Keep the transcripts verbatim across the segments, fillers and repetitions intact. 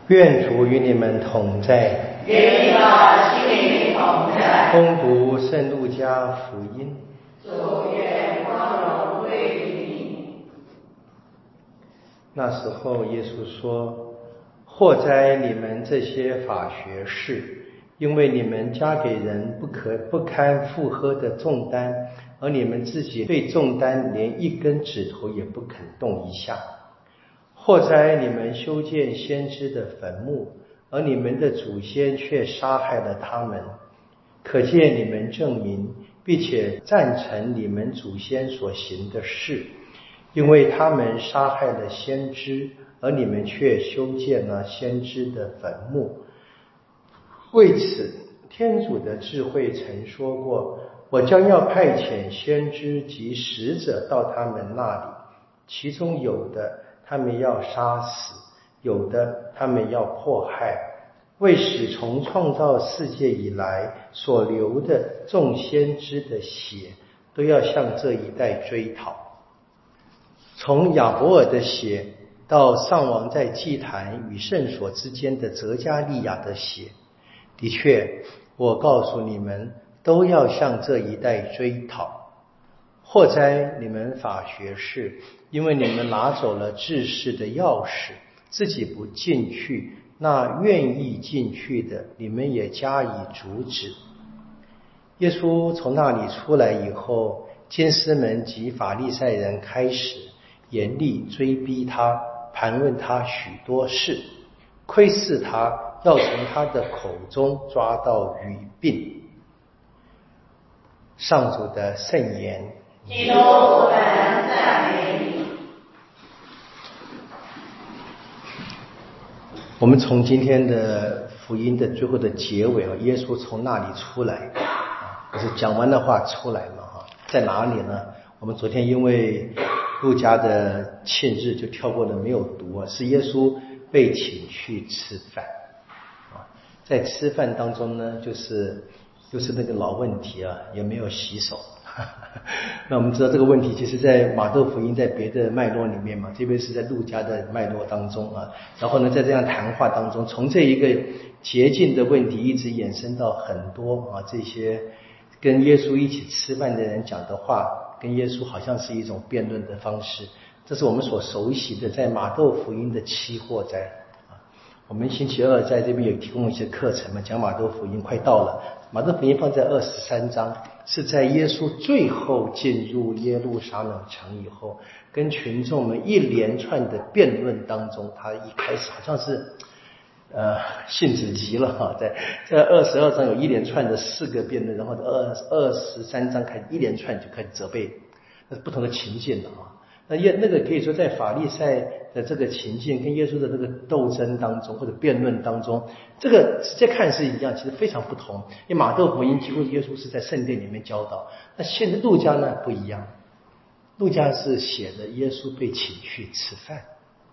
愿主与你们同在， 与你的心灵同在。 恭读圣路加福音。 主愿光荣归于你。 那时候，耶稣说：“祸哉你们这些法学士，因为你们加给人不可不堪负荷的重担，而你们自己对重担连一根指头也不肯动一下。祸哉你们修建先知的坟墓，而你们的祖先却杀害了他们。可见你们证明并且赞成你们祖先所行的事，因为他们杀害了先知，而你们却修建了先知的坟墓。为此，天主的智慧曾说过，我将要派遣先知及使者到他们那里，其中有的他们要杀死，有的他们要迫害，为使从创造世界以来所流的众先知的血都要向这一代追讨。从亚伯尔的血到上王在祭坛与圣所之间的责加利亚的血，的确，我告诉你们，都要向这一代追讨。祸哉你们法学士，因为你们拿走了治世的钥匙，自己不进去，那愿意进去的，你们也加以阻止。耶稣从那里出来以后，经师们及法利赛人开始严厉追逼他，盘问他许多事，窥视他，要从他的口中抓到语病。上主的圣言。 基督，我们赞美你。 我们从今天的福音的最后的结尾，耶稣从那里出来，就是讲完的话出来嘛，在哪里呢？我们昨天因为路加的庆日就跳过了没有读，是耶稣被请去吃饭。在吃饭当中呢，就是就是那个老问题啊，有没有洗手？那我们知道这个问题其实在马窦福音在别的脉络里面嘛，这边是在路加的脉络当中啊。然后呢，在这样谈话当中，从这一个洁净的问题一直衍生到很多啊，这些跟耶稣一起吃饭的人讲的话，跟耶稣好像是一种辩论的方式。这是我们所熟悉的在马窦福音的期货斋啊。我们星期二在这边有提供一些课程嘛，讲马窦福音快到了。马窦福音放在二十三章，是在耶稣最后进入耶路撒冷城以后，跟群众们一连串的辩论当中，他一开始好像是呃性子急了哈，在在二十二章有一连串的四个辩论，然后二二十三章开始一连串就开始责备，那是不同的情境了啊。那耶那个可以说在法利赛的这个情境跟耶稣的这个斗争当中或者辩论当中，这个直接看是一样，其实非常不同。因为马窦福音几乎耶稣是在圣殿里面教导，那现在路加呢不一样，路加是写的耶稣被请去吃饭。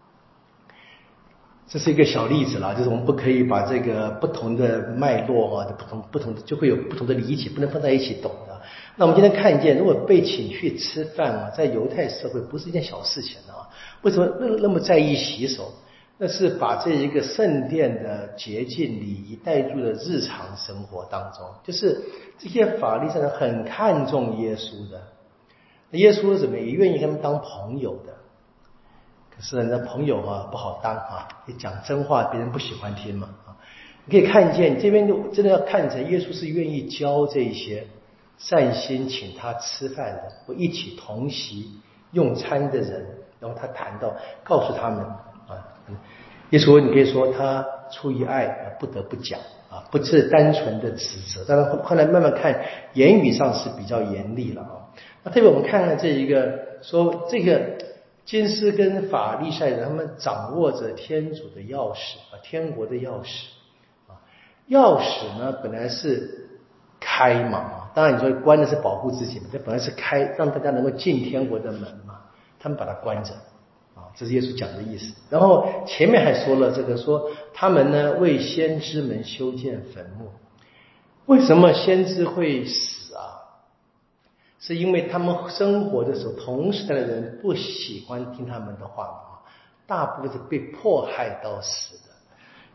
这是一个小例子啦，就是我们不可以把这个不同的脉络啊，不同不同的就会有不同的理解，不能放在一起懂的。那我们今天看见，如果被请去吃饭啊，在犹太社会不是一件小事情啊。为什么那那么在意洗手？那是把这一个圣殿的洁净礼仪带入了日常生活当中，就是这些法利赛人很看重耶稣的，耶稣怎么也愿意跟他们当朋友的。可是呢，朋友啊不好当啊，你讲真话别人不喜欢听嘛啊。你可以看见这边就真的要看成耶稣是愿意教这些善心请他吃饭的或一起同席用餐的人，然后他谈到告诉他们啊，耶稣你可以说他出于爱不得不讲啊，不是单纯的指责，当然后来慢慢看言语上是比较严厉了啊。那特别我们看看这一个说这个经师跟法利赛人他们掌握着天主的钥匙啊，天国的钥匙啊，钥匙呢本来是开嘛，当然你说关的是保护自己嘛，这本来是开让大家能够进天国的门嘛，他们把它关着啊，这是耶稣讲的意思。然后前面还说了这个说他们呢为先知们修建坟墓，为什么先知会死啊？是因为他们生活的时候同时代的人不喜欢听他们的话嘛，大部分是被迫害到死的。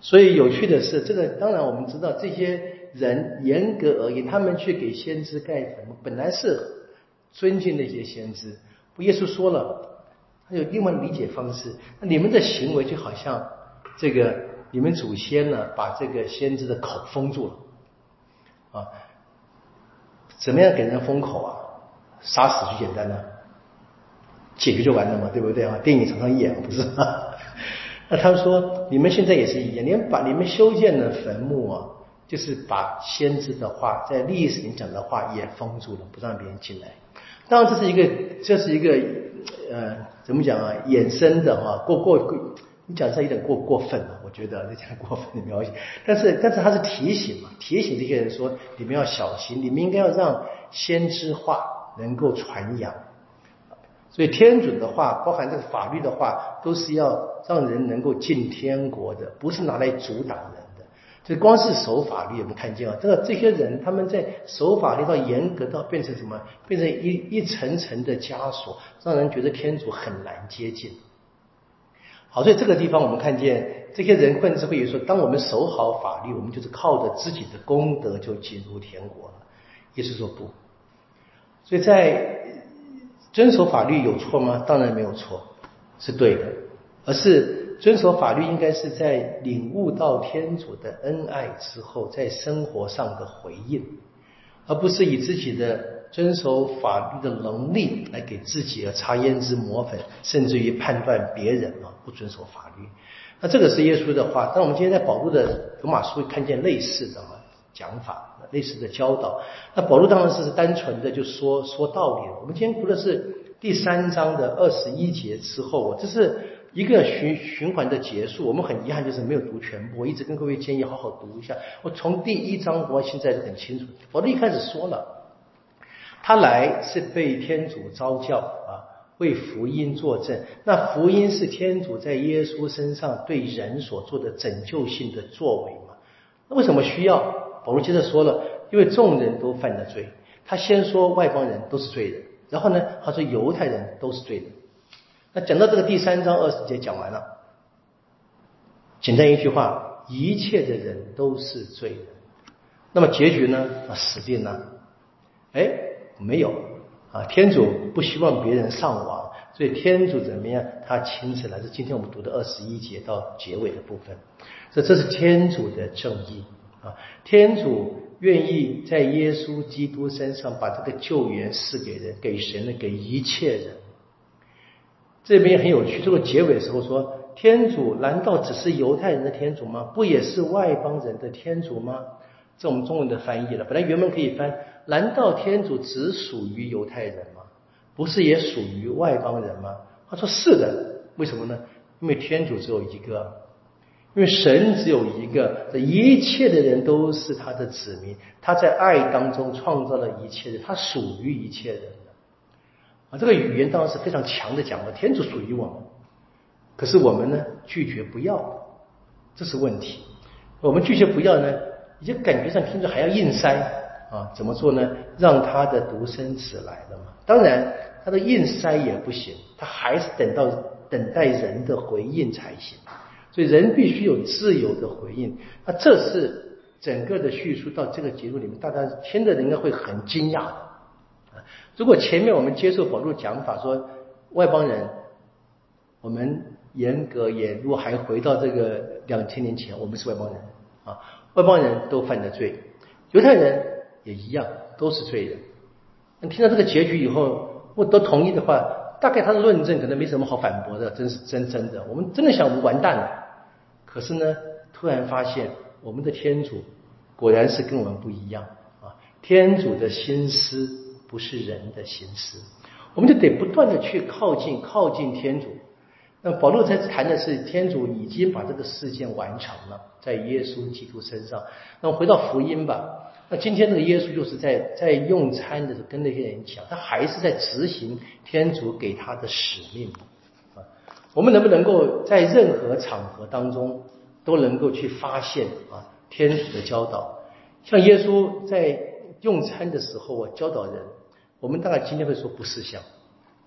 所以有趣的是，这个当然我们知道，这些人严格而言，他们去给先知盖坟墓，本来是尊敬那些先知。不，耶稣说了，他有另外的理解方式。那你们的行为就好像这个，你们祖先呢，把这个先知的口封住了啊。怎么样给人封口啊？杀死就简单了，解决就完了嘛，对不对啊？电影常常演，不是吗？那他们说，你们现在也是一样，你们把你们修建的坟墓啊，就是把先知的话，在历史里讲的话也封住了，不让别人进来。当然，这是一个，这是一个，呃，怎么讲啊？衍生的哈、啊，过过过，你讲这有点过过分了，我觉得这讲过分的描写。但是，但是他是提醒嘛，提醒这些人说，你们要小心，你们应该要让先知话能够传扬。所以天主的话，包含这个法律的话，都是要让人能够进天国的，不是拿来阻挡人的。所以光是守法律，我们看见啊，这个这些人他们在守法律到严格到变成什么？变成一一层层的枷锁，让人觉得天主很难接近。好，所以这个地方我们看见这些人甚至会说，当我们守好法律，我们就是靠着自己的功德就进入天国了。耶稣说不。所以在遵守法律有错吗？当然没有错，是对的。而是遵守法律应该是在领悟到天主的恩爱之后，在生活上的回应，而不是以自己的遵守法律的能力来给自己而擦胭脂抹粉，甚至于判断别人啊不遵守法律。那这个是耶稣的话，但我们今天在保禄的罗马书会看见类似的讲法，类似的教导。那保禄当然是单纯的就说说道理了。我们今天读的是第三章的二十一节之后，这是一个循循环的结束。我们很遗憾就是没有读全部，我一直跟各位建议好好读一下。我从第一章我现在就很清楚，保禄一开始说了，他来是被天主召叫啊，为福音作证。那福音是天主在耶稣身上对人所做的拯救性的作为嘛？那为什么需要？保禄接着说了，因为众人都犯了罪。他先说外邦人都是罪人，然后呢，他说犹太人都是罪人。那讲到这个第三章二十节讲完了，简单一句话，一切的人都是罪人。那么结局呢？啊，死定了。哎，没有啊，天主不希望别人上网，所以天主怎么样？他亲自来。这今天我们读的二十一节到结尾的部分，这这是天主的正义啊！天主愿意在耶稣基督身上把这个救援赐给人，给神的，给一切人。这边很有趣，这个结尾的时候说，天主难道只是犹太人的天主吗？不也是外邦人的天主吗？这我们中文的翻译了，本来原文可以翻，难道天主只属于犹太人吗？不是也属于外邦人吗？他说是的。为什么呢？因为天主只有一个，因为神只有一个，这一切的人都是他的子民，他在爱当中创造了一切人，他属于一切人的啊。这个语言当然是非常强的讲了，天主属于我们，可是我们呢拒绝不要，这是问题。我们拒绝不要呢，已经感觉上听着还要硬塞啊，怎么做呢？让他的独生子来了嘛。当然他的硬塞也不行，他还是等到等待人的回应才行。所以人必须有自由的回应。那这是整个的叙述到这个结束里面，大家听的人应该会很惊讶的。如果前面我们接受保禄讲法说外邦人，我们严格也如果还回到这个两千年前，我们是外邦人啊，外邦人都犯了罪，犹太人也一样，都是罪人。那听到这个结局以后，我都同意的话，大概他的论证可能没什么好反驳的，真是真真的，我们真的想我们完蛋了。可是呢，突然发现我们的天主果然是跟我们不一样啊！天主的心思不是人的心思，我们就得不断的去靠近靠近天主。那保禄在谈的是天主已经把这个事件完成了，在耶稣基督身上。那我回到福音吧，那今天这个耶稣就是在在用餐的时候跟那些人讲，他还是在执行天主给他的使命啊。我们能不能够在任何场合当中都能够去发现啊天主的教导？像耶稣在用餐的时候啊教导人，我们大概今天会说不识相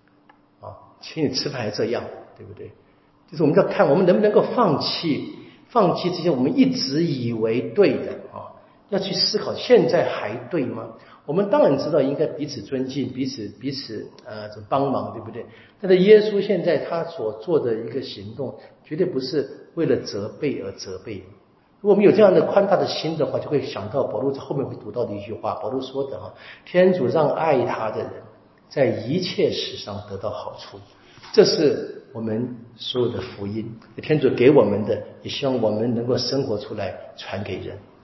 啊，请你吃饭还这样，对不对？就是我们要看我们能不能够放弃放弃这些我们一直以为对的啊，要去思考现在还对吗？我们当然知道应该彼此尊敬，彼此彼此呃帮忙，对不对？但是耶稣现在他所做的一个行动，绝对不是为了责备而责备。如果我们有这样的宽大的心的话，就会想到保罗在后面会读到的一句话，保罗说的哈，天主让爱他的人在一切事上得到好处，这是我们所有的福音，天主给我们的，也希望我们能够生活出来，传给人。